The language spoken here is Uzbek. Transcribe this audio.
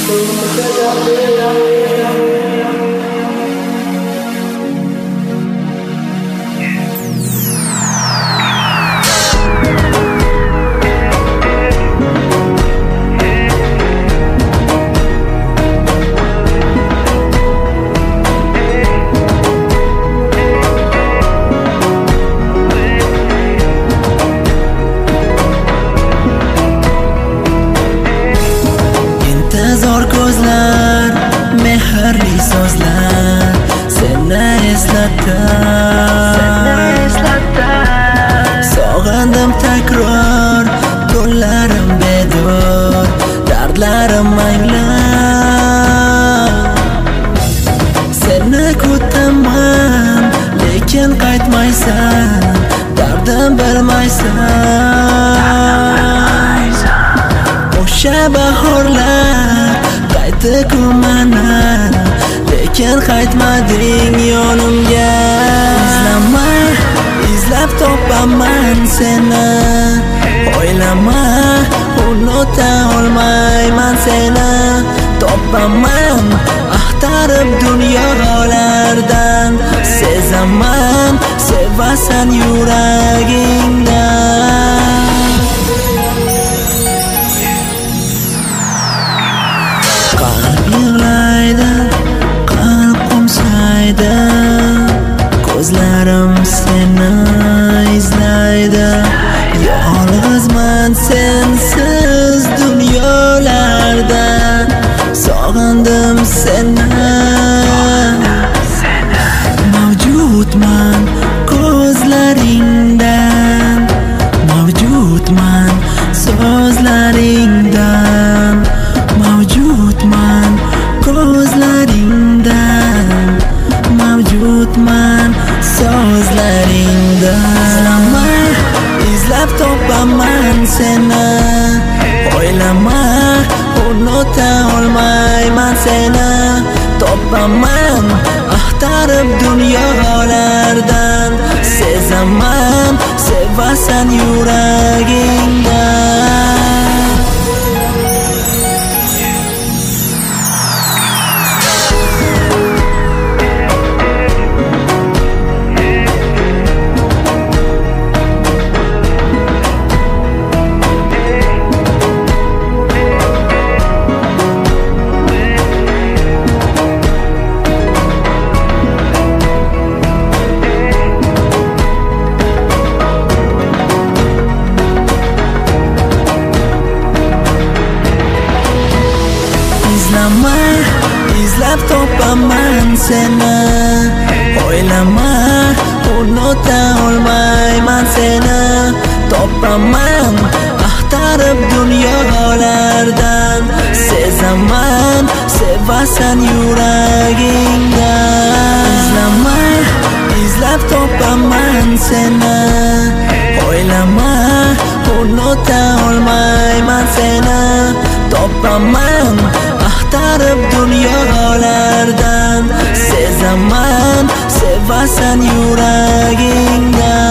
Ko'zlar, mehrli so'zlar seni eslatdi. Sog'indim takror, kunlarim bedor, dardlarim anglab. Seni kutaman, lekin qaytmaysan, dardim bilmaysan. O'sha bahorlar qaytdi-ku mana, lekin qaytmading yonimga. Izlab topaman seni, o'ylama, unuta olmayman seni. Topaman axtarib dunyolardan, sezaman, sevasan yuragingdan. Qalb yig'laydi, qalb qo'msaydi, ko'zlarim seni izlaydi. Yolg'izman sensiz dunyolarda, sog'indim seni. Mavjudman ko'zlaringdan, mavjudman so'zlaringdan, mavjudman ko'zlaringdan, mavjudman so'zlaringdan. Izlab topaman seni, o'ylama, unuta olmayman seni. Topaman axtarib dunyolardan, sezaman, sevasan yuragingdan. Izlab topaman seni, o'ylama, unuta olmayman seni. Topaman axtarib dunyolardan, sezaman, sevasan yuragingdan. Izlab topaman seni, o'ylama, unuta olmayman seni. Topaman axtarib dunyolardan, sezaman, sevasan yuragingdan.